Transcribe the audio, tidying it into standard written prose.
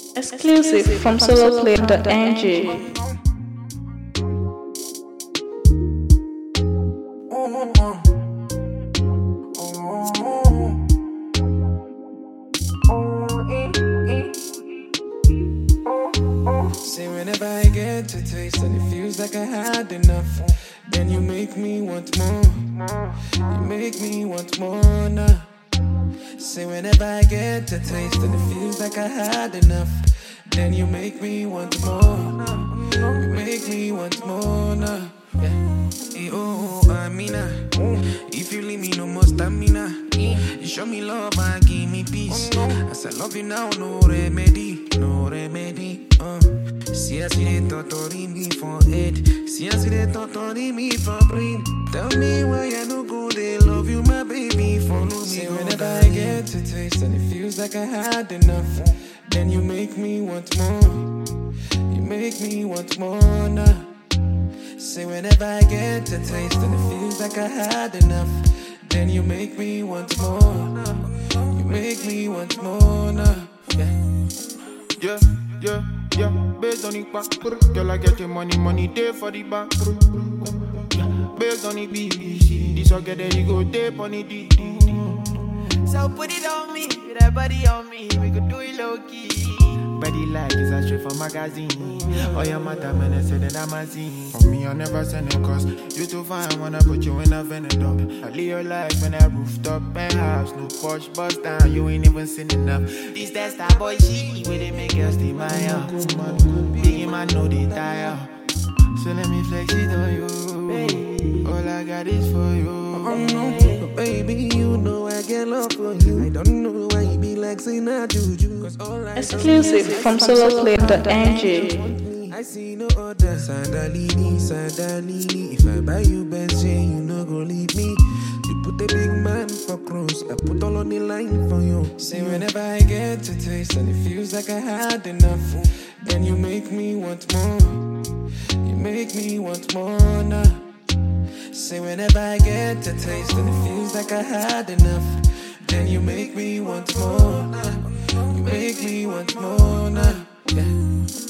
Exclusive from soloplay.ng. Say whenever I get to taste and it feels like I had enough, then you make me want more. You make me want more now. Say whenever I get to taste and it feels like I had enough, then you make me want more. You make me want more now. Yeah. Hey, oh, Amina, if you leave me no more stamina. You show me love and give me peace. As I love you now, no remedy, no remedy. See, I see the torturing me for head. See, I see the torturing me for brain. Tell me why I no go, they love you, my baby. Follow me. Say whenever I get to taste and it feels like I had enough, then you make me want more. You make me want more now. Say whenever I get to taste and it feels like I had enough, then you make me want more. You make me want more now. Yeah. Based on it, back. Girl, I get the money day for the back. Based on it, BBC. This all get there, you go tape on it. So put it on me, with that body on me, we could do it low key. Body like is a straight from magazine. Oh, your mother, man, I said that I'm a scene. For me, I never send it cause you too fine, wanna put you in a Venedor. I live your life when I rooftop penthouse. No Porsche bust down, you ain't even seen enough. This that star boy shit, where they make us the Maya. Biggie man know they tire. So let me flex it on you. All I got is for you. Oh no, but baby, you know I get love for you. I don't know why you be like saying I juju. Exclusive from soloplay.ng. I see no other. Sandalini. If I buy you best, you no go leave me. You put a big man for cross, I put all on the line for you. Say whenever I get to taste and it feels like I had enough, then you make me want more. You make me want more now. Say whenever I get to taste and it feels like I had enough, then you make me want more. You make me want more now. Yeah.